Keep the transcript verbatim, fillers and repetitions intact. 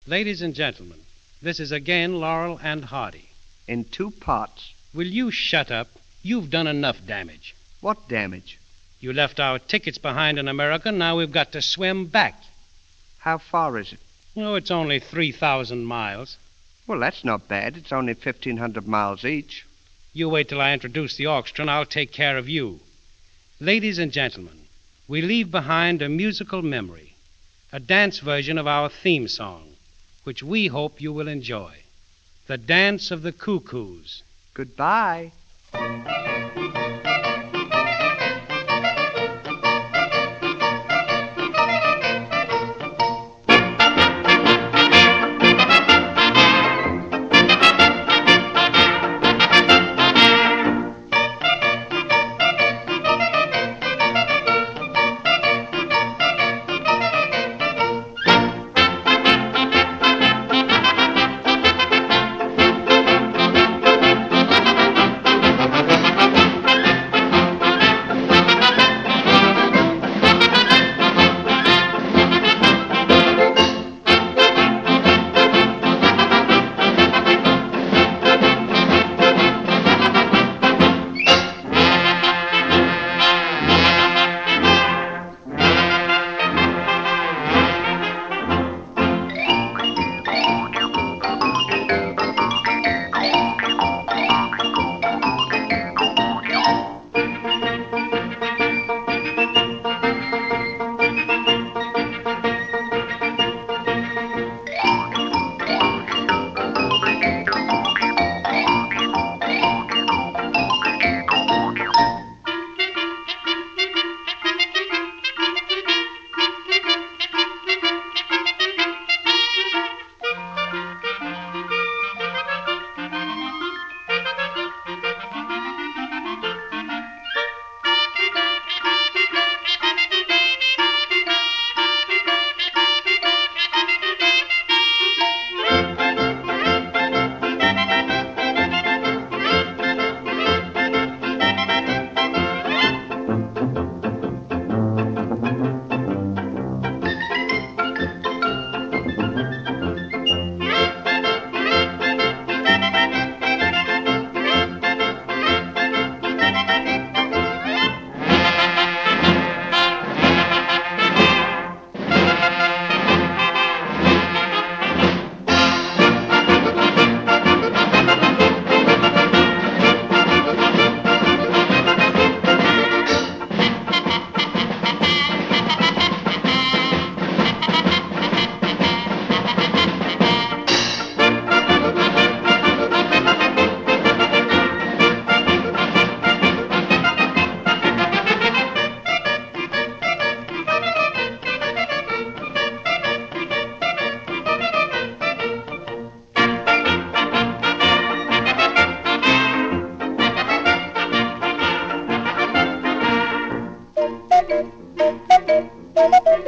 Ladies and gentlemen, this is again Laurel and Hardy. In two parts. Will you shut up? You've done enough damage. What damage? You left our tickets behind in America. Now we've got to swim back. How far is it? Oh, it's only three thousand miles. Well, that's not bad. It's only fifteen hundred miles each. You wait till I introduce the orchestra, and I'll take care of you. Ladies and gentlemen, we leave behind a musical memory, a dance version of our theme song, which we hope you will enjoy. The Dance of the Cuckoos. Goodbye. Thank you.